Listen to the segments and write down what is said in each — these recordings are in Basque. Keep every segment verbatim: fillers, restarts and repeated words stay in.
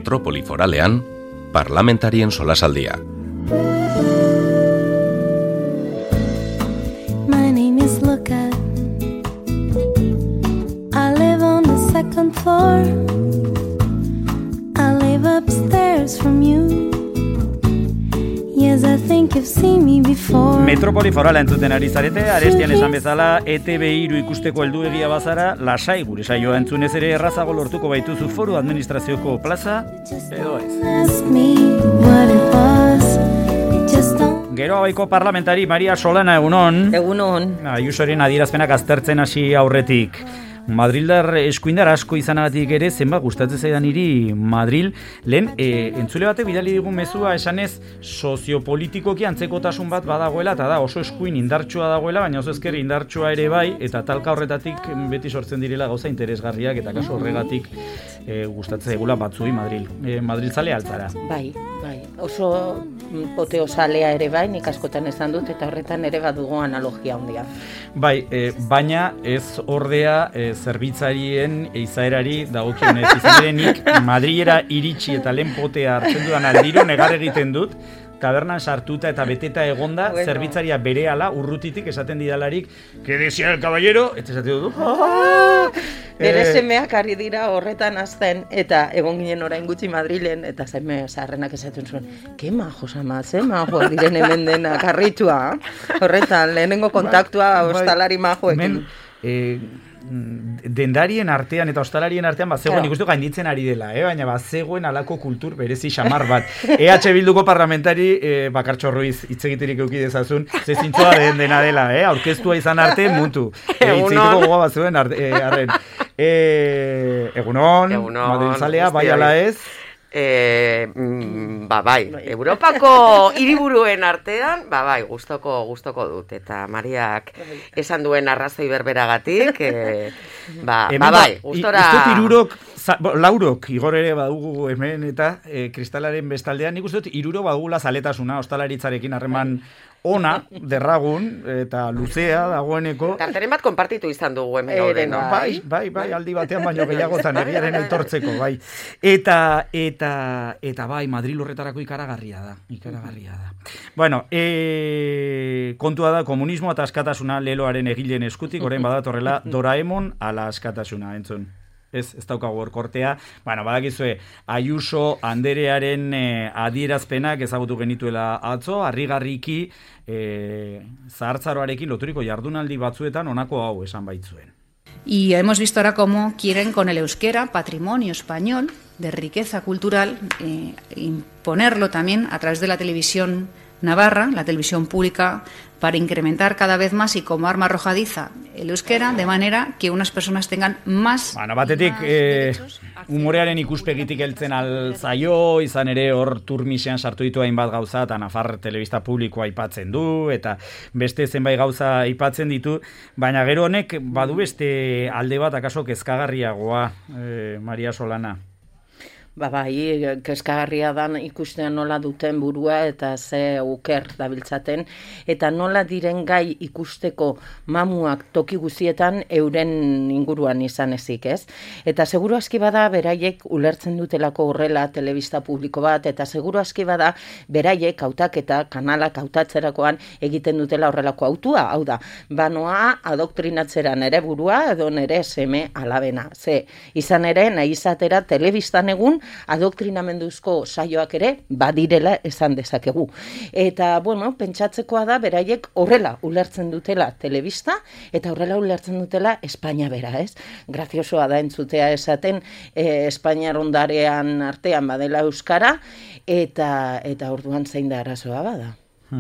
Metropoli Foralean, parlamentarien solasaldia. My name is Luca. I live on the second floor. I live upstairs from you. Yes, I think you've seen me before. Metropoli Forala entzuten ari zarete, arestian esan bezala, E Te Be hiru ikusteko helduegia bazara, lasai gure saioa entzunez ere errazago lortuko baituzu foru administrazioko plaza, edo ez. Gero abaiko parlamentari Maria Solana, egunon. Egunon. Ayusoren adierazpenak aztertzen hasi aurretik. Madrildar eskuindar asko izanagatik ere, zenbat gustatzen zaidan hiri Madril. Lehen, e, entzule batek bidali digun mezua esanez soziopolitikoki antzekotasun bat badagoela, eta da oso eskuin indartsua dagoela, baina oso esker indartsua ere bai, eta talka horretatik beti sortzen direla gauza interesgarriak, eta kaso horregatik e, gustatzen zaigula batzui Madril. E, Madril zalea altzara. Bai, bai. Oso poteo zalea ere bai, nik askotan esan dut, eta horretan ere badugu analogia handia. Bai, e, baina ez ordea e, zerbitzarien izaerari dagokionez. Izan ere nik Madrilera iritsi eta lehen potea hartzen dudan aldiro negar egiten dut, tabernan sartuta eta beteta egonda, bueno. Zerbitzaria berehala urrutitik esaten didalarik, que decía el caballero, eta esaten dut, ah! Bere semeak ari dira horretan azten, eta egon ginen orain gutxi Madrilen, eta zeme zaharrenak esaten zuen, ke majos ama, ze majo diren hemen denak, harritua, horretan, lehenengo kontaktua ba, ostalari majoekin. Eh, dendarien artean eta ostalarien artean bazegoen ikustu gainditzen ari dela, eh? Baina bazegoen alako kultur berezi xamar bat. E H Bilduko parlamentari eh, Bakartxo Ruiz hitz egiterik eduki dezazun, ze zintzoa den dena dela, eh? Aurkeztua izan arte muntu. Eh, hitz egiteko gogoa bazegoen arren. Eh, egunon, egunon, Madrilzalea, bai ala ez? E, mm, ba bai, Europako hiriburuen artean, ba bai, gustoko gustoko dut, eta Mariak esan duen arrazoi berberagatik, e, ba, ba bai, gustora... Uste dut irurok, laurok, igor ere badugu hemen eta e, kristalaren bestaldean, nik uste dut iruro badugula zaletasuna, ostalaritzarekin harreman ona, derragun, eta luzea dagoeneko. Tarteren bat konpartitu izan dugu hemen hori, no? Bai, bai, bai, aldi batean baino gehiagotan egiaren eltortzeko, bai. Eta, eta, eta bai, Madril horretarako ikaragarria da, ikaragarria da. Bueno, e, kontua da, komunismo eta askatasuna leloaren egileen eskutik, orain badatorrela Doraemon ala askatasuna, entzun. Ez, ez daukagu horkortea. Bueno, badakizue, Ayuso anderearen eh, adierazpenak ezagutu genituela atzo, harrigarriki eh, zahartzaroarekin loturiko jardunaldi batzuetan honako hau esan baitzuen. Y hemos visto ahora cómo quieren con el euskera, patrimonio español de riqueza cultural, eh, imponerlo también a través de la televisión navarra, la televisión pública, para incrementar cada vez más y como arma arrojadiza el euskera, de manera que unas personas tengan más... Bueno, batetik, eh, humorearen ikuspegitik heltzen alzaio, izan ere hor turmisean sartu ditu hainbat gauza, eta Nafar telebista publikoa aipatzen du, eta beste zenbait gauza aipatzen ditu, baina gero honek badu beste alde bat akaso kezkagarriagoa, eh, Maria Solana. Ba bai, kezkagarria da ikusten nola duten burua eta ze uker dabiltzaten, eta nola diren gai ikusteko mamuak toki guzietan euren inguruan izan ezik, ez? Eta seguru aski bada beraiek ulertzen dutelako horrela telebista publiko bat, eta seguru aski bada beraiek hautaketa kanalak hautatzerakoan egiten dutela horrelako hautua, hau da, banoa adoktrinatzera nere burua edo nere seme alabena. Ze, izan ere, nahi izatera telebistan egun adoktrinamenduzko saioak ere badirela esan dezakegu. Eta, bueno, pentsatzekoa da beraiek horrela ulertzen dutela telebista eta horrela ulertzen dutela Espainia bera, ez? Graziosoa da entzutea esaten eh, Espainiar ondarean artean badela euskara eta eta orduan zein da arazoa bada.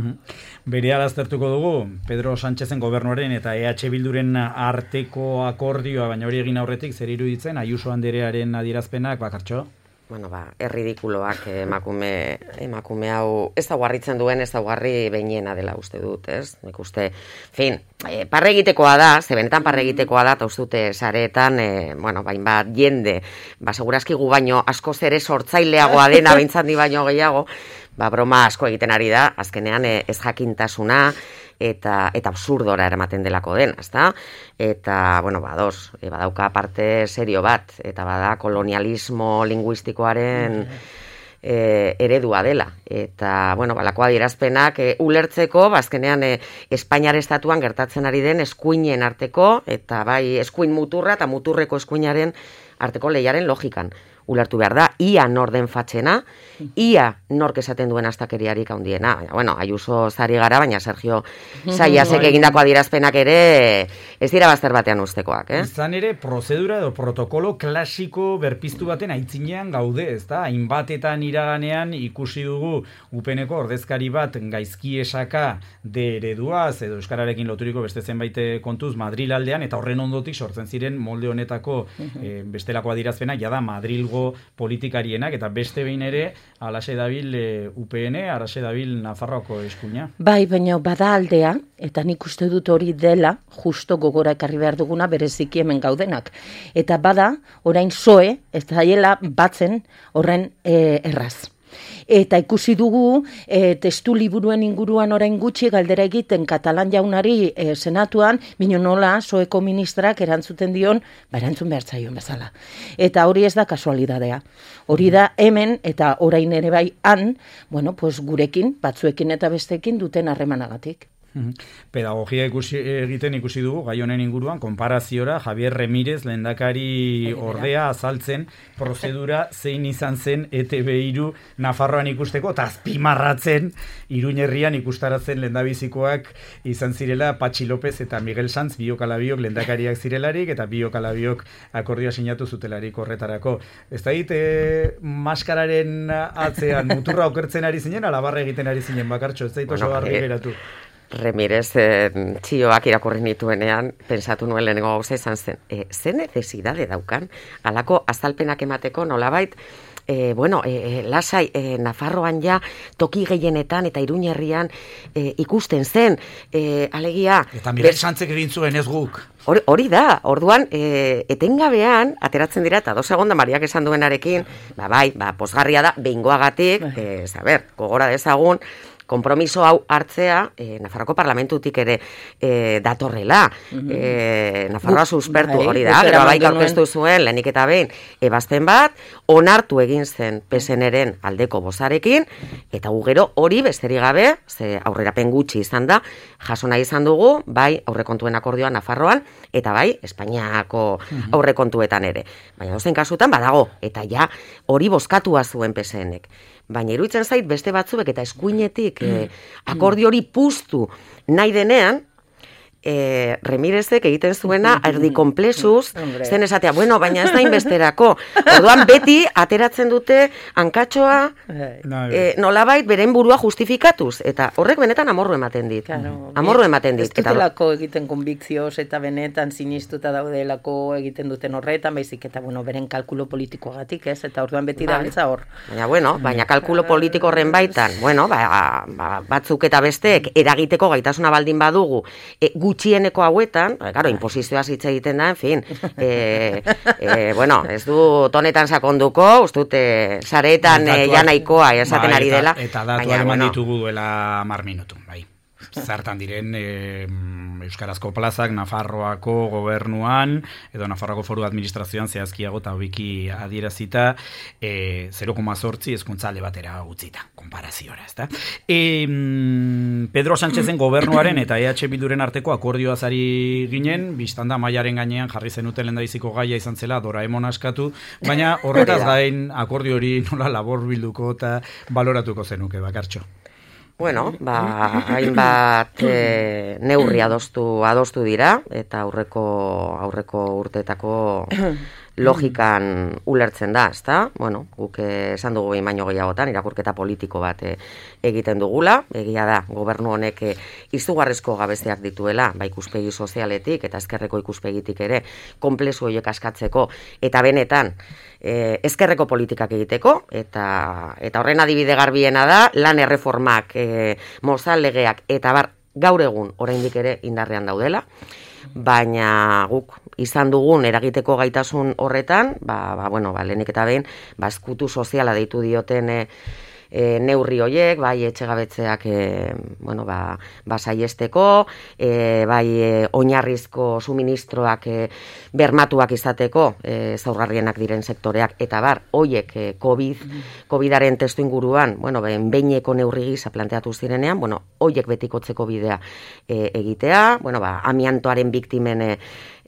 Berehala aztertuko dugu Pedro Sánchezen gobernuaren eta E H Bilduren arteko akordioa, baina hori egin aurretik zer iruditzen Ayuso anderearen adierazpenak, Bakartxo? Bueno, ba, erridikuloak emakume, emakume hau ez da guarritzen duen, ez da guarri behinena dela uste dut, ez? Nik uste, fin, e, parre egitekoa da, ze benetan parre egitekoa da, eta uste dute sareetan, e, bueno, bain bat jende, ba, segurazki gu baino askoz ere sortzaileagoa dena, behintzat ni baino gehiago, ba, broma asko egiten ari da, azkenean e, ez jakintasuna, eta eta absurdora eramaten delako den, ezta? Eta, bueno, badoz, e, badauka parte serio bat, eta bada kolonialismo linguistikoaren e, eredua dela. Eta, bueno, balako adierazpenak e, ulertzeko, bazkenean e, Espainiar estatuan gertatzen ari den eskuinen arteko, eta bai eskuin muturra eta muturreko eskuinaren arteko lehiaren logikan. Ulertu behar da, ia nor den fatxena, ia nork esaten duen astakeriarik handiena. Baina, bueno, Ayuso zari gara, baina Sergio Saiasek egindako adierazpenak ere ez dira bazter batean ustekoak, eh? Izan ere, prozedura edo protokolo klasiko berpiztu baten aitzinean gaude, ezta? Hainbatetan iraganean ikusi dugu upeneko ordezkari bat gaizki esaka de ereduaz edo euskararekin loturiko beste zenbait kontuz Madril aldean, eta horren ondotik sortzen ziren molde honetako eh, bestelako adierazpenak, jada Madrilgo politikarienak, eta beste behin ere alaxe dabil e, U P N, alaxe dabil Nafarroako eskuina. Bai, baina bada aldea, eta nik uste dut hori dela, justo gogora ekarri behar duguna bereziki hemen gaudenak. Eta bada, orain soe, ez daiela batzen horren e, erraz. Eta ikusi dugu e, testu liburuen inguruan orain gutxi galdera egiten Katalan jaunari e, senatuan, bino nola soeko ministrak erantzuten dion, ba erantzun behar zaion bezala. Eta hori ez da kasualidadea. Hori da hemen eta orain ere bai han, bueno, pues gurekin, batzuekin eta bestekin duten harremanagatik. Pedagogia ikusi, egiten ikusi dugu gai honen inguruan konparaziora Javier Remírez lehendakari ordea azaltzen prozedura zein izan zen E Te Be hiru Nafarroan ikusteko, eta azpimarratzen Iruin herrian ikustaratzen lehendabizikoak izan zirela Patxi López eta Miguel Sanz, biok ala biok lehendakariak zirelarik, eta biok ala biok akordioa sinatu zutelarik horretarako. Ez da dit, e, maskararen atzean muturra okertzen ari zinen, alabarra egiten ari zinen, Bakartxo, ez da dit oso Bueno, argi eh, geratu. Remírez eh, txioak irakurri nituenean, pensatu nuen lehenengo gauza izan zen, e, ze necesidade daukan, alako azalpenak emateko nolabait, e, bueno, e, lasai, e, Nafarroan ja toki gehienetan eta Iruin herrian e, ikusten zen, e, alegia... Eta Miguel Santzek egin zuen ez guk. Hori, hori da, orduan, e, etengabean, ateratzen dira, eta dos segonda Mariak esan duenarekin, ba bai, ba, posgarria da, behingoagatik, e, zaber, gogora dezagun, konpromiso hau hartzea eh, Nafarroko parlamentutik ere eh, datorrela. Mm-hmm. eh, Nafarroa suspertu bai, hori da, gero baik aurkeztu zuen lehenik eta behin ebazpen bat, onartu egin zen P S N-ren aldeko bozarekin, eta gu gero hori besterik gabe, ze aurrerapen gutxi izan da, jaso nahi izan dugu, bai aurrekontuen akordioa Nafarroan, eta bai Espainiako mm-hmm. aurrekontuetan ere. Baina dozen kasutan badago, eta ja hori bozkatua zuen P S N-ek. Baina iruditzen zait beste batzuek eta eskuinetik eh, akordio hori puztu nahi denean, eh, Remírezek egiten zuena erdi konplexuz, zen esatea, bueno, baina ez da inbesterako. Orduan beti ateratzen dute hankatxoa eh, nolabait beren burua justifikatuz, eta horrek benetan amorru ematen dit. Claro, amorru ematen dit. Ez dutelako egiten konbikzioz eta benetan sinistuta daudelako egiten duten horretan, baizik eta bueno, beren kalkulo politikoagatik, ez? Eta orduan beti da biltza hor. Baina bueno, baina kalkulo politiko horren baitan, bueno, ba, ba, batzuk eta besteek eragiteko gaitasuna baldin badugu, e, gutxieneko hauetan, claro, inposizioa hitz egiten da, en fin, e, e, bueno, ez du tonetan sakonduko, ustute saretan e, ja nahikoa esaten ari dela. Eta datuak eman ditugu duela hamar minutu, bai. Zartan diren e, Euskarazko plazak Nafarroako gobernuan edo Nafarroako foru administrazioan zehazkiago eta wiki adierazita e, zero koma zortzi hezkuntzale batera utzita, konparaziora, ezta? E, Pedro Sánchezen gobernuaren eta E H Bilduren arteko akordioaz ari ginen, biztanda mailaren gainean jarri zenuten lehendabiziko gaia izan zela Doraemon askatu, baina horretaz gain akordio hori nola labor bilduko eta baloratuko zenuke, Bakartxo. Bueno, ba, hainbat e, neurri adostu, adostu dira, eta aurreko aurreko urteetako logikan ulertzen da, ezta? Bueno, guk esan dugu behin baino gehiagotan, irakurketa politiko bat e, egiten dugula, egia da, gobernu honek e, izugarrizko gabesteak dituela, ba ikuspegi sozialetik eta ezkerreko ikuspegitik ere, konplexu horiek askatzeko, eta benetan, e, ezkerreko politikak egiteko, eta eta horren adibide garbiena da, lan erreformak, e, mozal legeak, eta bar, gaur egun oraindik ere indarrean daudela, baina guk izan dugun eragiteko gaitasun horretan, ba, ba bueno, ba lehenik eta behin, ba eskutu soziala deitu dioten e, e, neurri hoiek, bai etxegabetzeak e, bueno, ba, ba saiesteko, e, bai e, oinarrizko suministroak e, bermatuak izateko, e, zaurgarrienak diren sektoreak, eta bar, hoiek e, COVID, COVIDaren testu inguruan, bueno, ben, beineko neurri gisa planteatu zirenean, bueno, hoiek betikotzeko bidea e, egitea, bueno, ba, amiantoaren biktimen e,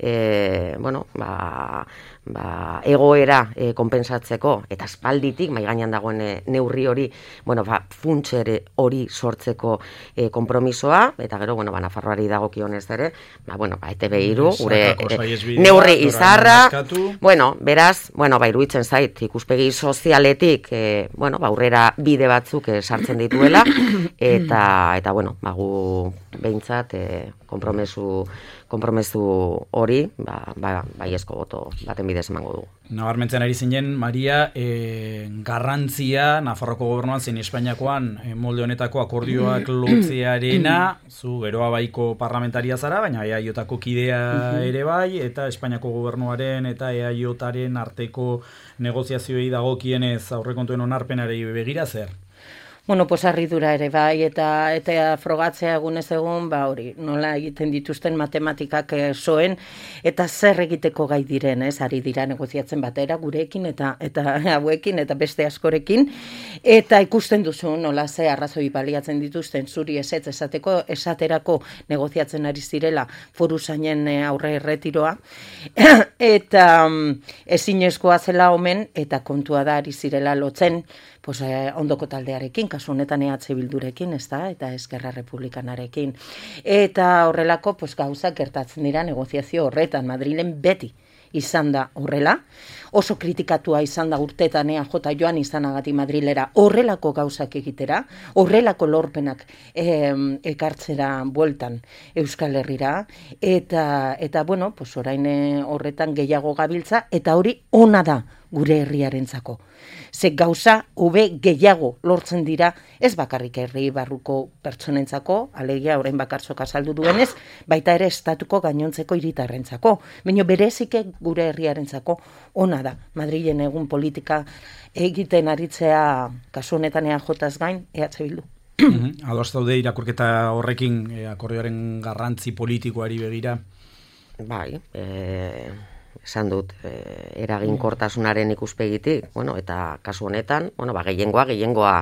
e, bueno, ba, ba, egoera e, konpensatzeko eta aspalditik mai gainean dagoen e, neurri hori, bueno, ba, funtsere hori sortzeko e, konpromisoa, eta gero, bueno, ba, Nafarroari dagokionez ere, ba, bueno, ba, E Te Be hiru, gure e, neurri izarra, bueno, beraz, bueno, ba, iruditzen zait, ikuspegi sozialetik, e, bueno, ba, aurrera bide batzuk e, sartzen dituela, eta, eta bueno, ba, gu behintzat, e, konpromesu konpromesu hori, ba, ba, baiezko boto baten bidez emango dugu. Nabarmentzen ari zinen, Maria, e, garrantzia Nafarroko gobernuan zein Espainiakoan e, molde honetako akordioak lotzearena, zu geroa baiko parlamentaria zara, baina E A Jotako kidea ere bai, eta Espainiako gobernuaren eta E A Jotaren arteko negoziazioei dagokienez aurrekontuen onarpenari begira zer? Bueno, pues harridura ere bai, eta eta frogatzea egunez egun, ba hori, nola egiten dituzten matematikak soen, eta zer egiteko gai diren, ez, ari dira negoziatzen batera gurekin, eta eta hauekin, eta beste askorekin, eta ikusten duzu nola ze arrazoi baliatzen dituzten zuri ezetz esateko, esaterako negoziatzen ari zirela foru zainen aurre erretiroa, eta ezinezkoa zela omen, eta kontua da ari zirela lotzen, pues, eh, ondoko taldearekin, kasu honetan E H Bildurekin, ez da, eta Eskerra Republikanarekin. Eta horrelako, pues, gauzak gertatzen dira negoziazio horretan, Madrilen beti izan da horrela, oso kritikatua izan da urtetan E A J joan izanagatik Madrilera horrelako gauzak egitera, horrelako lorpenak eh, ekartzera bueltan Euskal Herrira, eta, eta bueno, pues, orain horretan gehiago gabiltza, eta hori ona da gure herriarentzako. Ze gauza hobe gehiago lortzen dira, ez bakarrik herri barruko pertsonentzako, alegia orain bakartzok azaldu duenez, baita ere estatuko gainontzeko hiritarrentzako. Baina berezike gure herriarentzako ona da. Madrilen egun politika egiten aritzea kasu honetan E A Jaz gain, E H Bildu. Ados daude irakurketa horrekin e, akordioaren garrantzi politikoari begira? Bai, eh... esan dut, eh, eraginkortasunaren ikuspegitik, bueno, eta kasu honetan, bueno, ba, gehiengoa, gehiengoa,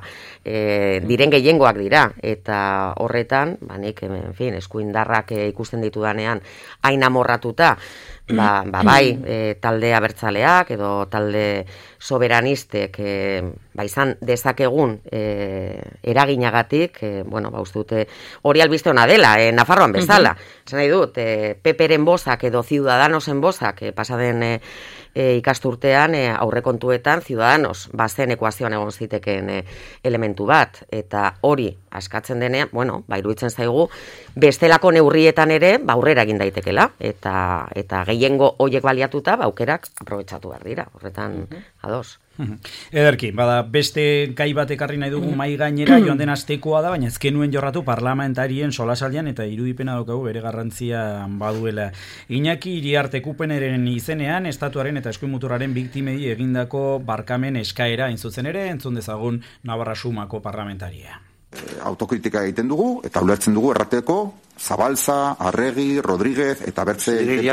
eh, diren gehiengoak dira, eta horretan, ba, nik, en fin, eskuindarrak eh, ikusten ditudanean, hain amorratuta, ba, ba bai, e, talde abertzaleak edo talde soberanistek e, ba izan dezakegun e, eraginagatik, e, bueno, ba uste dute hori albiste ona dela, e, Nafarroan bezala. Esan nahi dut, e, Peperen bozak edo Ciudadanosen bozak e, pasaden e, e, ikasturtean e, aurrekontuetan Ciudadanos bazen ekuazioan egon ziteken e, elementu bat, eta hori askatzen denean, bueno, ba iruditzen zaigu bestelako neurrietan ere ba aurrera egin daitekela, eta eta gehiengo hoiek baliatuta ba aukerak aprobetxatu behar dira, horretan ados. Ederki, bada beste gai bat ekarri nahi dugu mai gainera, joan den astekoa da, baina ezkenuen jorratu parlamentarien solasaldian eta irudipena daukagu bere garrantzia baduela. Iñaki Iriarte Kupeneren izenean, estatuaren eta eskuin muturraren biktimei egindako barkamen eskaera intzutzen ere, entzun dezagun Navarra Sumako parlamentaria. Autokritika egiten dugu, eta ulertzen dugu errateko, Zabalza, Arregi, Rodríguez, eta bertze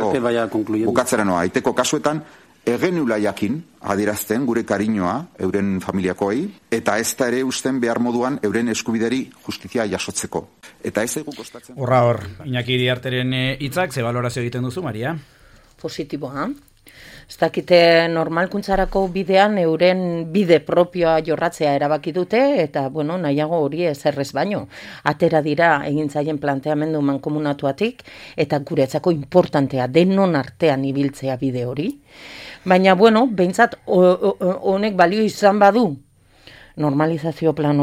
bukatzera noa, aiteko kasuetan, egenula jakin adierazten gure kariñoa euren familiakoei, eta ez da ere usten behar moduan euren eskubideri justizia jasotzeko. Eta ez egu kostatzen... Horra hor, Iñaki Iriarteren hitzak, ze balorazio egiten duzu, Maria? Positiboa. Ez dakite normalkuntzarako bidean euren bide propioa jorratzea erabaki dute, eta bueno, nahiago hori ezerrez baino. Atera dira egintzaien planteamendu mankomunatuatik, eta guretzako importantea denon artean ibiltzea bide hori. Baina, bueno, behintzat honek balio izan badu, normalizazio plan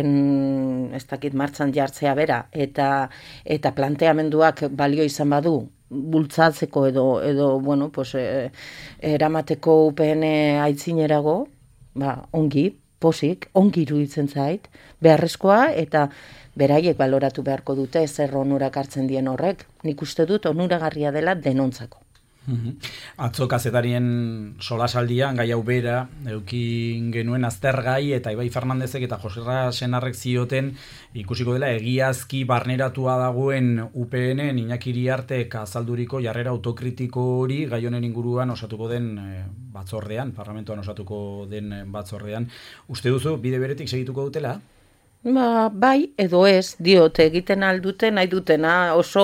horren ez dakit martxan jartzea bera, eta, eta planteamenduak balio izan badu, bultzatzeko edo, edo bueno, pues, e, eramateko U P N aitzinerago, ba, ongi, posik, ongi iruditzen zait, beharrezkoa, eta beraiek baloratu beharko dute zer onurak hartzen dien horrek. Nik uste dut onuragarria dela denontzako. Atzo kazetarien solasaldian gai hau bera eukin genuen aztergai eta Ibai Fernandezek eta Joserra Senarrek zioten ikusiko dela egiazki barneratua dagoen U P N Iñaki Iriartek azalduriko jarrera autokritiko hori gai honen inguruan osatuko den batzordean, parlamentuan osatuko den batzordean. Uste duzu bide beretik segituko dutela? Ba, bai, edo ez, diote, egiten aldute, nahi dutena, oso,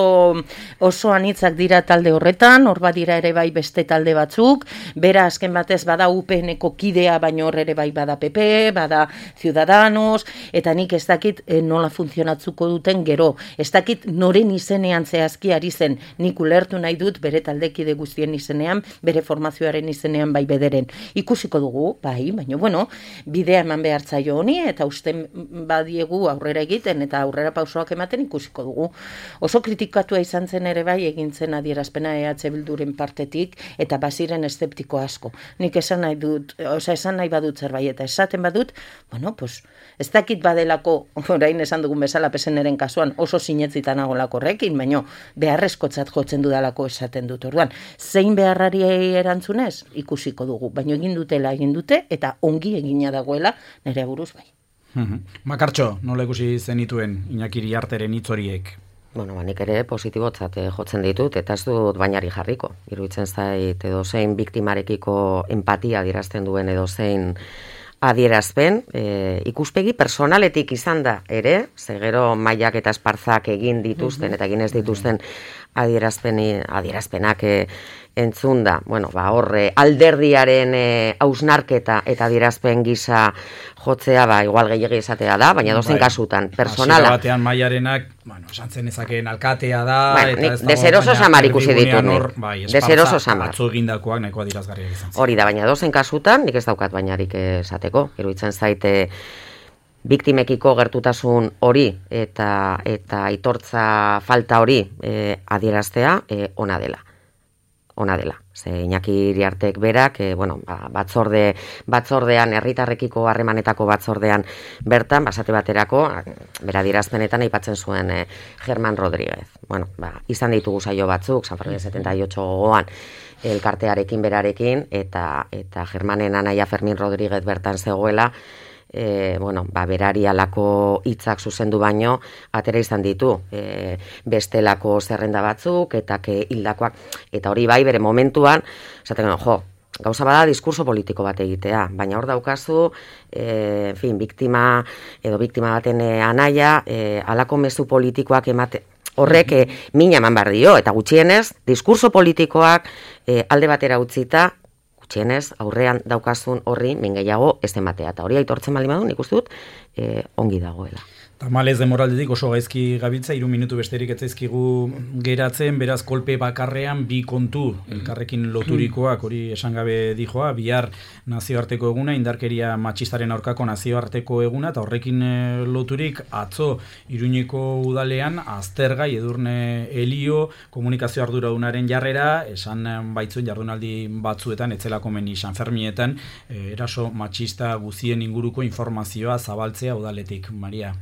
oso anitzak dira talde horretan, hor badira ere bai beste talde batzuk, bera azken batez bada U P N-ko kidea, baino hor ere bai bada P P, bada Ciudadanos, eta nik ez dakit eh, nola funtzionatzuko duten gero, ez dakit noren izenean zehazki ari zen, nik ulertu nahi dut bere taldekide guztien izenean, bere formazioaren izenean bai bederen. Ikusiko dugu, bai, baina bueno, bidea eman behar zaio honi, eta usten badi diegu aurrera egiten eta aurrera pausoak ematen ikusiko dugu. Oso kritikatua izan zen ere bai egin zen adierazpena E H Bilduren partetik eta baziren eszeptiko asko. Nik esan nahi dut, oza, esan nahi badut zerbait eta esaten badut, bueno, pues, ez dakit badelako, orain esan dugun bezala peseneren kasuan oso sinetzitan agolako horrekin, baino beharrezkotzat jotzen dudalako esaten dut. Orduan, zein beharrari erantzunez ikusiko dugu, baino egin dutela egin dute eta ongi egina dagoela nire buruz bai. Makartxo, nola ikusi zenituen Iñaki Iriarteren hitz horiek? Bueno, ba, nik ere positibotzat jotzen ditut, eta ez dut bainari jarriko. Iruditzen zait edo zein biktimarekiko empatia adierazten duen edo zein adierazpen, e, ikuspegi personaletik izan da ere, zegero mailak eta espartzak egin dituzten eta egin ez dituzten adierazpeni, adierazpenak e, entzun da, bueno, ba, horre alderdiaren e, hausnarketa eta adierazpen gisa jotzea, ba, igual gehiagi esatea da, baina dozen bai, kasutan, personala. Hasiera batean mailarenak, bueno, esan zen ezakeen alkatea da, bai, eta ez da... Deseroso samar ikusi ditut nik. Bai, Deseroso samar. Atzo egindakoak nahiko adierazgarriak izan zen. Hori da, baina dozen kasutan, nik ez daukat bainarik esateko, iruditzen zaite biktimekiko gertutasun hori eta eta aitortza falta hori e, adieraztea e, ona dela. Ona dela. Ze Iñaki Iriartek berak, e, bueno, ba, batzorde, batzordean, herritarrekiko harremanetako batzordean bertan, basate baterako, bera adierazpenetan aipatzen zuen e, Germán Rodríguez. Bueno, ba, izan ditugu saio batzuk, San Fermin setenta y ocho gogoan, elkartearekin berarekin, eta, eta Germanen anaia Fermin Rodríguez bertan zegoela, E, bueno, ba, berari alako hitzak zuzendu baino atera izan ditu e, bestelako zerrenda batzuk eta ke hildakoak eta hori bai bere momentuan esaten jo, gauza bada diskurso politiko bat egitea, baina hor daukazu e, en fin, biktima edo biktima baten e, anaia e, alako mezu politikoak emate horrek e, mina eman behar dio eta gutxienez diskurso politikoak e, alde batera utzita txienez, aurrean daukazun horri mingeiago ez ematea. Eta hori aitortzen bali madun, ikusten dut, eh, ongi dagoela. Tamalez demoraldetik oso gaizki gabiltza, hiru minutu besterik etzaizkigu geratzen, beraz kolpe bakarrean bi kontu elkarrekin loturikoak, hori esan gabe dijoa, bihar nazioarteko eguna, indarkeria matxistaren aurkako nazioarteko eguna, eta horrekin loturik atzo Iruñeko udalean aztergai Edurne Elio komunikazio arduradunaren jarrera, esan baitzuen jardunaldi batzuetan, etzela komeni San Fermietan, eraso matxista guzien inguruko informazioa zabaltzea udaletik, Maria.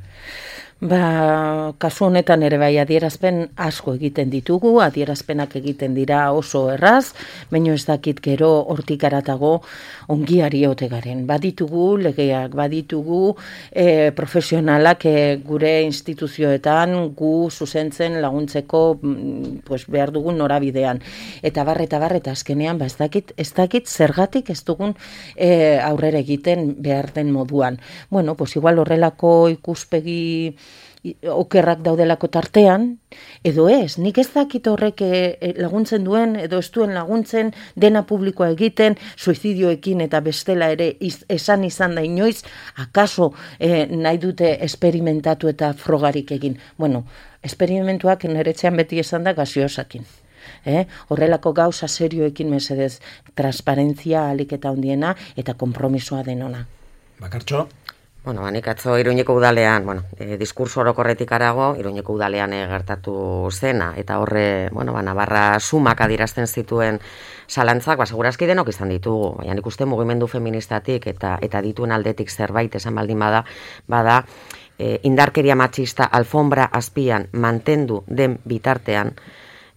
Ba, kasu honetan ere bai adierazpen asko egiten ditugu, adierazpenak egiten dira oso erraz, baino ez dakit gero hortik aratago ongiari ote garen. Baditugu legeak, baditugu e, profesionalak e, gure instituzioetan gu zuzentzen laguntzeko pues, behar dugun norabidean. Eta bar, eta bar, eta azkenean, ba, ez dakit, ez dakit zergatik ez dugun e, aurrera egiten behar den moduan. Bueno, pues igual horrelako ikuspegi okerrak daudelako tartean, edo ez, nik ez dakit horrek laguntzen duen, edo ez duen laguntzen, dena publikoa egiten, suizidioekin eta bestela ere iz, esan izan da inoiz, akaso eh, nahi dute esperimentatu eta frogarik egin. Bueno, esperimentuak niretzean beti esan da gaziosakin. Eh? Horrelako gauza serioekin mesedez, transparentzia alik eta handiena eta konpromisoa denona. Bakartxo? Bueno, nik atzo Iruñeko udalean, bueno, e, diskurso orokorretik arago, Iruñeko udalean e, gertatu zena, eta horre, bueno, ba, Navarra sumak adierazten zituen zalantzak, ba, segurazki denok izan ditugu, baina nik uste mugimendu feministatik eta eta dituen aldetik zerbait esan baldin bada, bada, e, indarkeria matxista alfombra azpian mantendu den bitartean,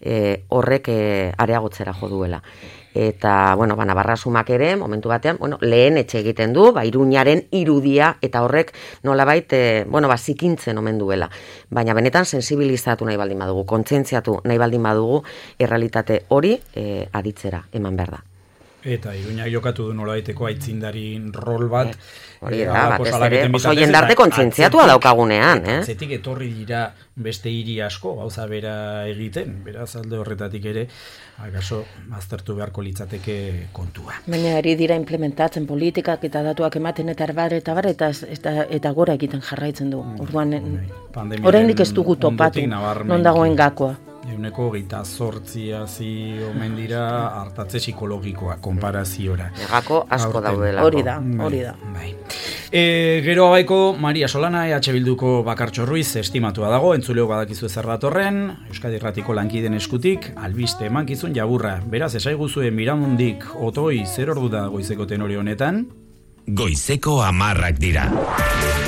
e, horrek e, areagotzera jo duela. Eta, bueno, ba, Navarra sumak ere, momentu batean, bueno, lehen etxe egiten du, ba, Iruñaren irudia, eta horrek nolabait, e, bueno, ba, zikintzen omen duela. Baina benetan sensibilizatu nahi baldin badugu, kontzentziatu nahi baldin badugu, errealitate hori e, aditzera eman behar da. Eta Iruñak jokatu du nolabaiteko aitzindarin rol bat. Hori da, batez ere, oso jendarte kontzentziatua daukagunean, eh? Atzetik etorri dira beste hiri asko, gauza bera egiten, beraz alde horretatik ere, akaso aztertu beharko litzateke kontua. Baina ari dira implementatzen politikak eta datuak ematen eta bar eta bar eta, eta, eta gora egiten jarraitzen du. Orduan, oraindik ez dugu topatu, non dagoen gakoa. Euneko geita zortzia zi omen dira hartatze psikologikoa, konparaziora. Egako asko daudelako. Hori da, hori da. Bai. E, gero abaiko Maria Solana, E H Bilduko Bakartxo Ruiz estimatua dago, entzuleo badakizu zer datorren, Euskadi Irratiko lankiden eskutik, albiste emankizun jaburra. Beraz, esaiguzue Miramundik otoi zer ordu da goizeko tenori honetan? Goizeko amarrak dira.